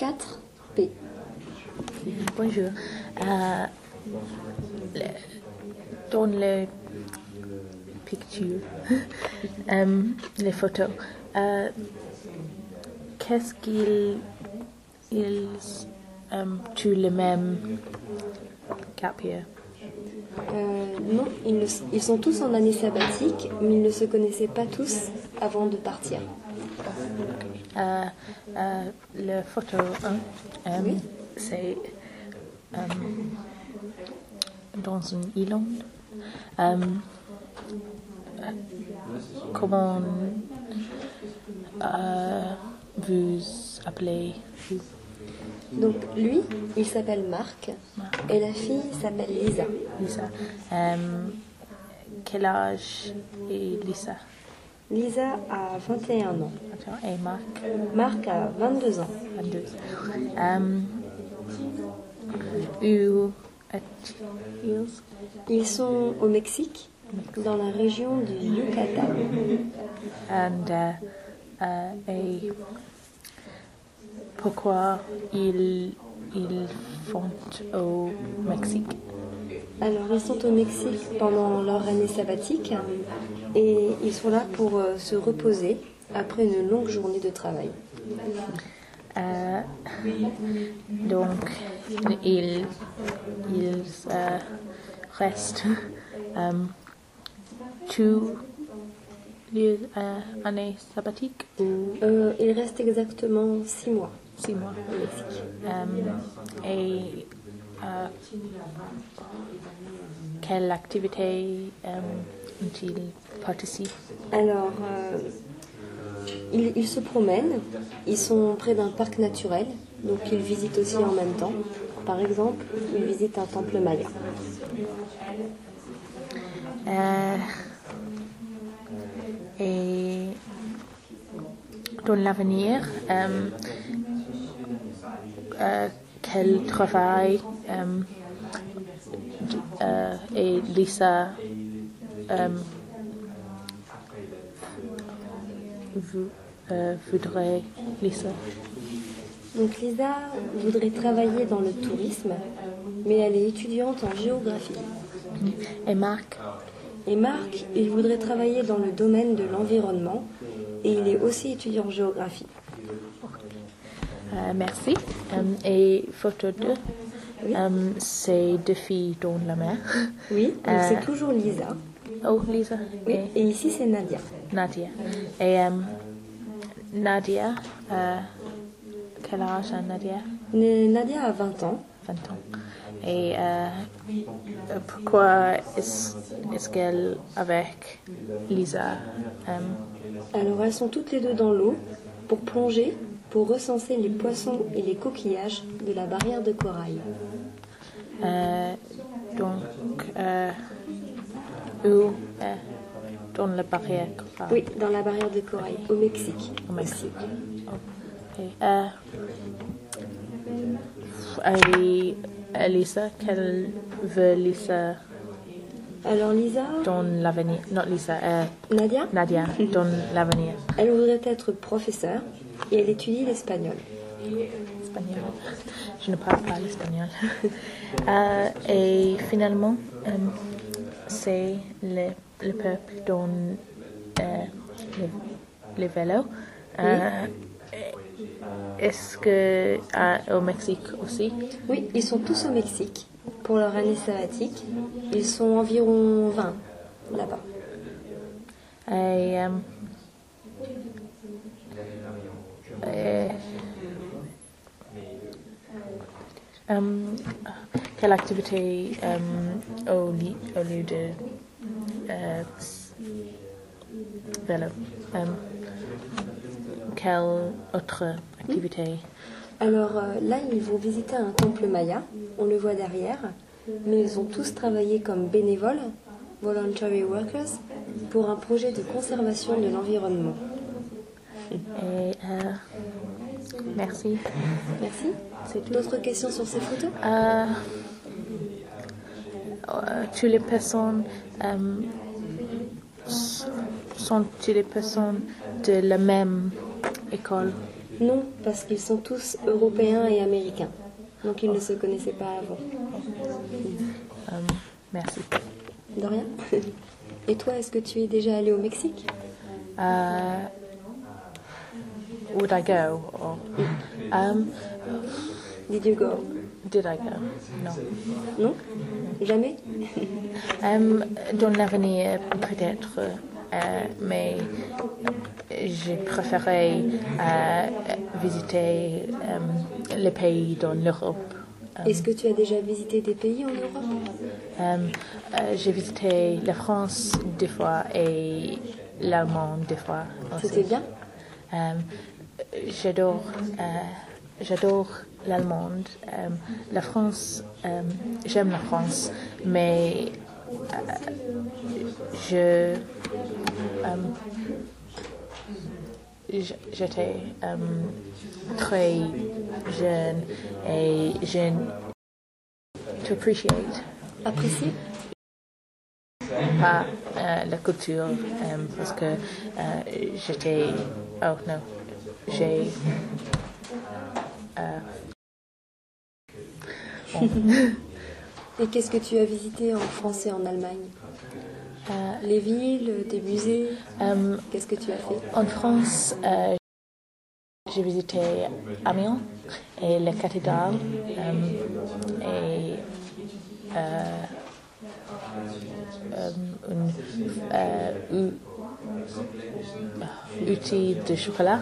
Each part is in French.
4B. Bonjour. Dans les pictures, les photos, qu'est-ce qu'ils tuent le même gap year? Non, ils sont tous en année sabbatique, mais ils ne se connaissaient pas tous avant de partir. Le photo 1, Oui. c'est dans une île. Comment vous appelez-vous? Donc lui, il s'appelle Marc, et la fille s'appelle Lisa. Lisa. Quel âge est Lisa? Lisa a 21 ans. Attends, et Marc? Marc a 22 ans. 22. Où est-il? Ils sont au Mexique, dans la région du Yucatan. Et pourquoi ils vont au Mexique? Alors, ils sont au Mexique pendant leur année sabbatique et ils sont là pour se reposer après une longue journée de travail. Donc, ils restent toute l'année sabbatique ou Il reste exactement 6 mois 6 mois? au Mexique. Et quelle activité ont-ils participé? Alors, ils se promènent, ils sont près d'un parc naturel, donc ils visitent aussi en même temps. Par exemple, ils visitent un temple maya. Et dans l'avenir, quel travail et Lisa voudrait Lisa? Donc Lisa voudrait travailler dans le tourisme, mais elle est étudiante en géographie. Et Marc? Et Marc, il voudrait travailler dans le domaine de l'environnement et il est aussi étudiant en géographie. Merci. Et photo 2, Oui. c'est 2 filles dans la mer. Oui, donc c'est toujours Lisa. Oh, Lisa. Oui, et ici c'est Nadia. Nadia. Et Nadia, quel âge a Nadia? Nadia a 20 ans. 20 ans. Et pourquoi est-ce qu'elle avec Lisa? Alors elles sont toutes les deux dans l'eau pour plonger, pour recenser les poissons et les coquillages de la barrière de corail. Donc, où dans la barrière corail? Oui, dans la barrière de corail, au Mexique. Au Mexique. Aussi. Et Lisa, qu'elle veut Lisa Alors Lisa, dans l'avenir? Non, Lisa, Nadia, Nadia, dans l'avenir. elle voudrait être professeure et elle étudie l'espagnol. Espagnol. Je ne parle pas l'espagnol. Et finalement, c'est le peuple dans les vélos. Est-ce que au Mexique aussi? Oui, ils sont tous au Mexique pour leur année sabbatique. Ils sont environ 20 là-bas. Et, quelle activité au lieu de vélo? Quelle autre activité? Alors là, ils vont visiter un temple maya, on le voit derrière, mais ils ont tous travaillé comme bénévoles, voluntary workers, pour un projet de conservation de l'environnement. Et merci. Merci. C'est tout. D'autres questions sur ces photos? Toutes les personnes sont toutes les personnes de la même école? Non, parce qu'ils sont tous européens et américains. Donc ils ne se connaissaient pas avant. Merci. De rien. Et toi, est-ce que tu es déjà allé au Mexique? Would I go? Or, Did you go? did I go? Non. Non? Jamais? Dans l'avenir, peut-être, mais j'ai préféré visiter les pays dans l'Europe. Est-ce que tu as déjà visité des pays en Europe? J'ai visité la France 2 fois et l'Allemagne 2 fois aussi. C'était bien? J'adore l'Allemande. La France, j'aime la France, mais j'étais très jeune et je to appreciate Apprécié? pas la culture parce que j'étais oh non j'ai bon. Et qu'est-ce que tu as visité en France et en Allemagne? Les villes, des musées? Qu'est-ce que tu as fait? En France, j'ai visité Amiens et la cathédrale et un outil de chocolat.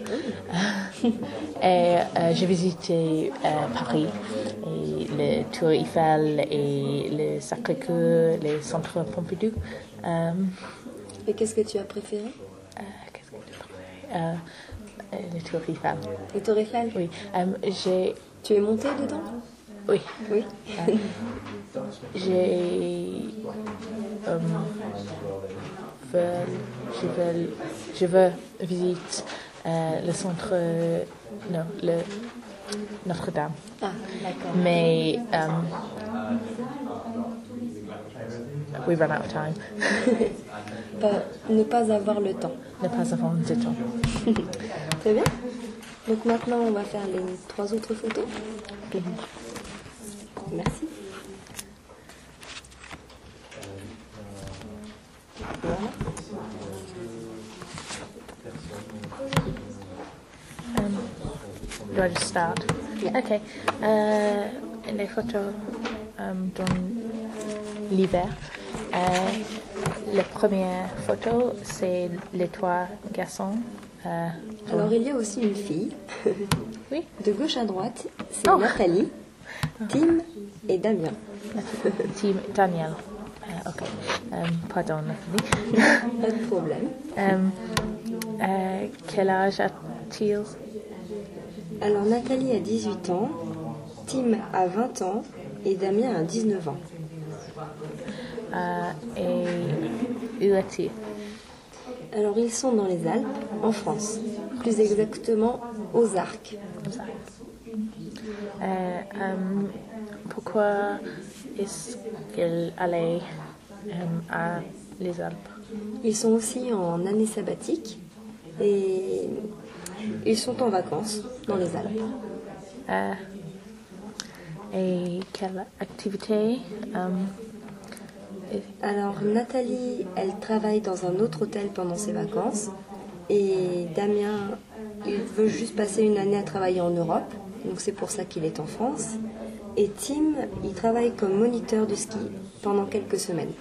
Et j'ai visité Paris, et le Tour Eiffel et le Sacré-Cœur, les centres Pompidou. Et qu'est-ce que tu as préféré? Qu'est-ce que j'ai préféré? Le Tour Eiffel. Le Tour Eiffel? Oui. Tu es monté dedans? Oui. Oui. Je veux visiter le centre, non, le Notre-Dame. Ah, d'accord. Mais we run out of time. Ne pas avoir le temps. Ne pas avoir de temps. Très bien. Donc maintenant, on va faire les 3 autres photos. Merci. Voilà. Do I just start? Yeah. Okay. Les photos dans l'hiver. La première photo, c'est les 3 garçons. Alors, il y a aussi une fille. Oui. De gauche à droite, c'est Oh. Nathalie, Tim et Damien. Team Daniel. Ok. Pardon, Nathalie. Pas de problème. Quel âge a-t-il? Alors, Nathalie a 18 ans, Tim a 20 ans et Damien a 19 ans. Et où est-il? Alors, ils sont dans les Alpes, en France. Plus exactement, aux Arcs. Pourquoi est-ce qu'elle allait à les Alpes? Ils sont aussi en année sabbatique et ils sont en vacances dans les Alpes. Et quelle activité? Alors Nathalie, elle travaille dans un autre hôtel pendant ses vacances et Damien, il veut juste passer une année à travailler en Europe, donc c'est pour ça qu'il est en France. Et Tim, il travaille comme moniteur de ski pendant quelques semaines.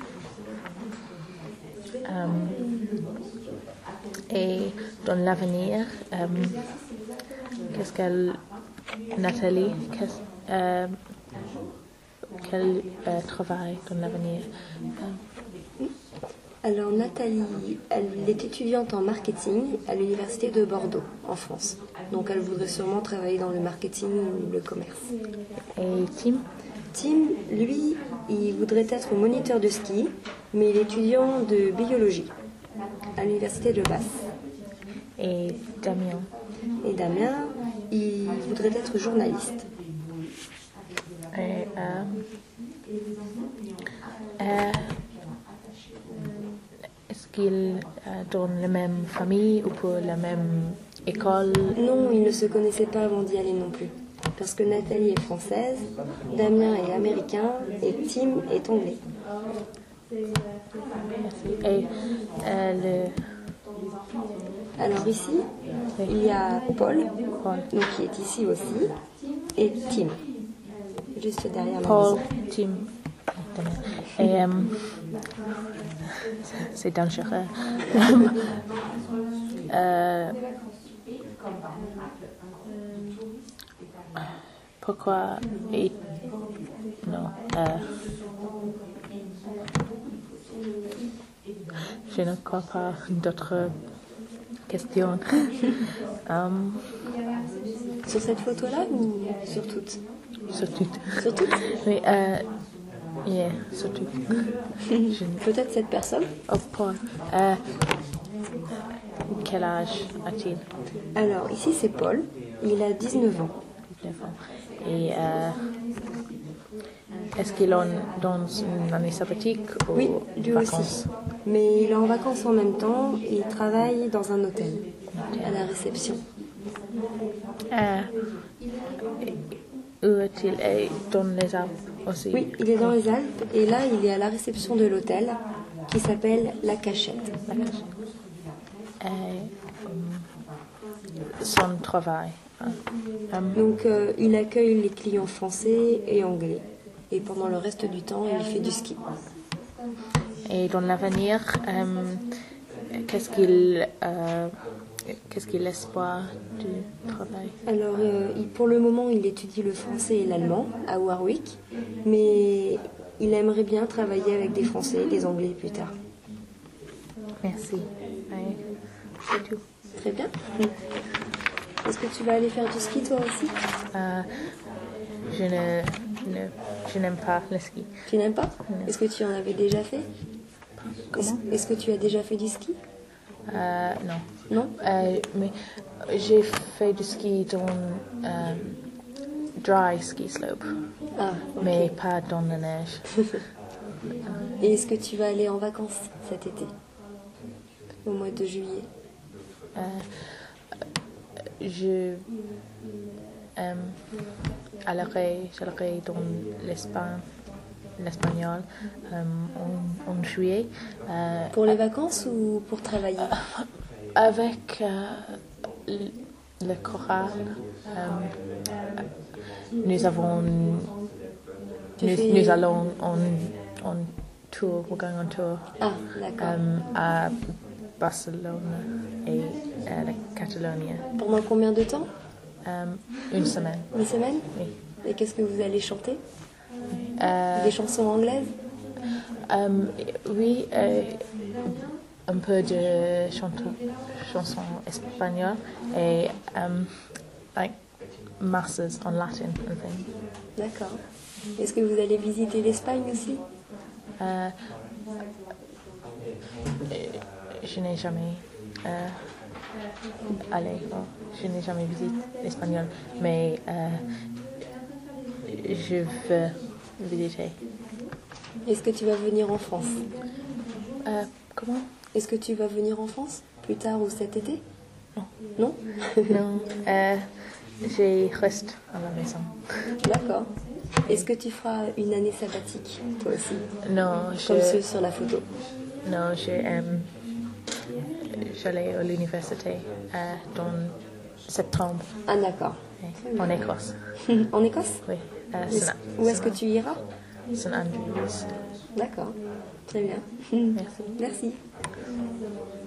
Et dans l'avenir, qu'est-ce qu'elle, Nathalie, quel travail dans l'avenir? Alors Nathalie, elle est étudiante en marketing à l'université de Bordeaux, en France. Donc elle voudrait sûrement travailler dans le marketing ou le commerce. Et Tim? Tim, lui, il voudrait être moniteur de ski, mais il est étudiant de biologie à l'université de Bath. Et Damien? Et Damien, il voudrait être journaliste. Et, est-ce qu'ils dans la même famille ou pour la même école. Non, ils ne se connaissaient pas avant d'y aller non plus. Parce que Nathalie est française, Damien est américain et Tim est anglais. Et Alors ici, Oui. il y a Paul, Paul. donc qui est ici aussi, et Tim, juste derrière la Paul, maison. Tim. Et c'est dangereux. Pourquoi non, je ne crois pas d'autres questions. Sur cette photo-là ou sur toutes? Surtout. Sur toutes? Oui, yeah, surtout. Peut-être cette personne? Oh, Paul. Quel âge a-t-il? Alors ici c'est Paul, il a 19 ans. Et est-ce qu'il est dans une année sabbatique ou Oui, lui vacances? aussi. Mais il est en vacances en même temps et il travaille dans un hôtel, à la réception. Où est-il? Et dans les Alpes aussi? Oui, il est dans les Alpes et là il est à la réception de l'hôtel qui s'appelle La Cachette. Son travail. Donc il accueille les clients français et anglais. Et pendant le reste du temps, il fait du ski. Et dans l'avenir, qu'est-ce qu'il espère du travail? Alors pour le moment, il étudie le français et l'allemand à Warwick. Mais il aimerait bien travailler avec des Français et des Anglais plus tard. Merci. Ouais, c'est tout. Très bien. Est-ce que tu vas aller faire du ski toi aussi? Je n'aime pas le ski. Tu n'aimes pas? Est-ce que tu en avais déjà fait? Comment? Est-ce que tu as déjà fait du ski? Non. Non? Mais j'ai fait du ski dans dry ski slope, Ah, ok. mais pas dans la neige. Et est-ce que tu vas aller en vacances cet été? Au mois de juillet? Je j'allerai dans l'espagnol en juillet. Pour les vacances ou pour travailler? Avec le choral, nous allons en tour, we're going on tour Ah, d'accord. à Barcelone et la Catalogne. Pendant combien de temps? Une semaine. Une semaine? Oui. Et qu'est-ce que vous allez chanter? Des chansons anglaises? Oui, un peu de chansons espagnoles et like masses en latin and things. D'accord. Est-ce que vous allez visiter l'Espagne aussi? Je n'ai jamais je n'ai jamais visité l'espagnol, mais je veux visiter. Est-ce que tu vas venir en France? Comment? Est-ce que tu vas venir en France plus tard ou cet été? Non. Non? Non, je reste à la maison. D'accord. Est-ce que tu feras une année sabbatique, toi aussi? Non, Comme ceux sur la photo. Non, j'allais à l'université dans septembre Ah, d'accord. en Écosse. En Écosse? Oui, Où est-ce que tu iras? St Andrews. D'accord. Très bien. Merci. Merci.